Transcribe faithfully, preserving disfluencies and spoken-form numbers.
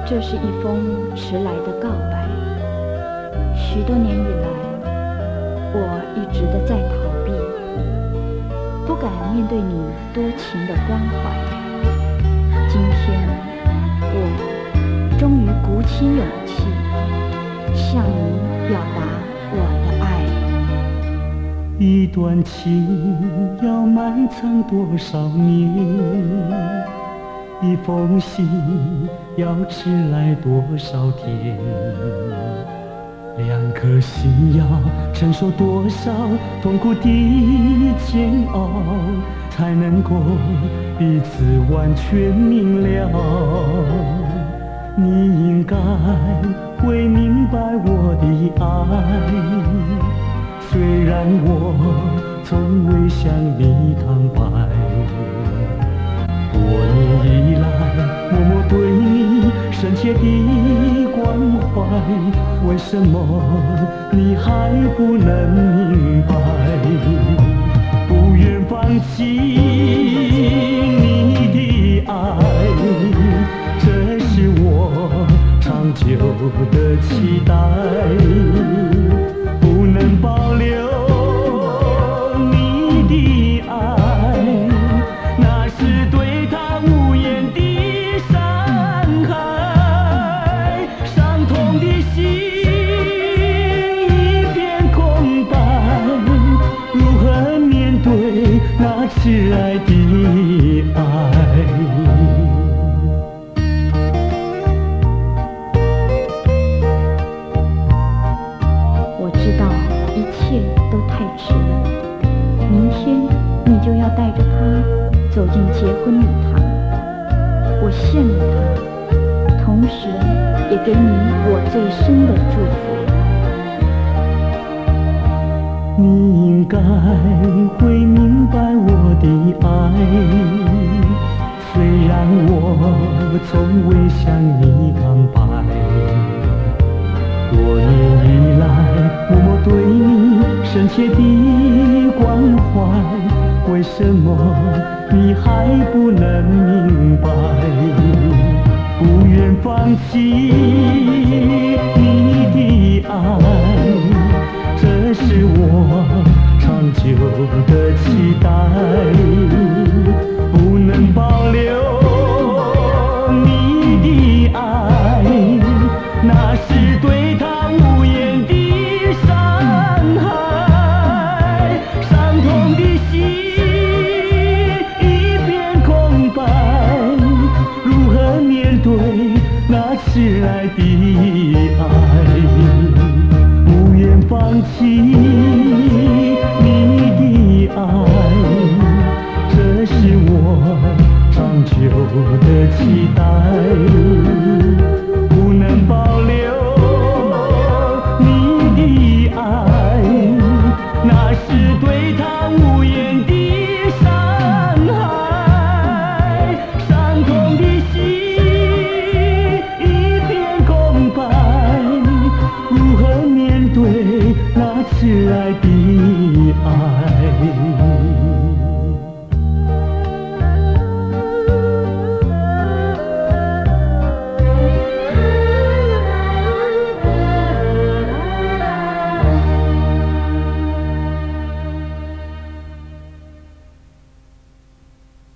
这是一封迟来的告白。许多年以来，我一直的在逃避，不敢面对你多情的关怀。今天，我终于鼓起勇气，向你表达我的爱。 一段情要埋藏多少年？一封信要迟来多少天？两颗心要承受多少痛苦的煎熬，才能够彼此完全明了？你应该会明白我的爱，虽然我从未向你坦白。多年以来，默默对你深切的关怀，为什么你还不能明白？不愿放弃你的爱，这是我长久的期待。不能保留你的爱，那是对他无言的伤害。伤痛的心一片空白，如何面对那挚爱的爱？ 我知道一切都太迟了，明天你就要带着他走进结婚礼堂。我羡慕他，同时也给你我最深的祝福。 你应该会明白我的爱，虽然我从未向你坦白。多年以来，默默对你深切的关怀，为什么你还不能明白？不愿放弃你的爱，这是我长久的期待。不能保留你的爱，那是对他无言的伤害。伤痛的心一片空白，如何面对那迟来的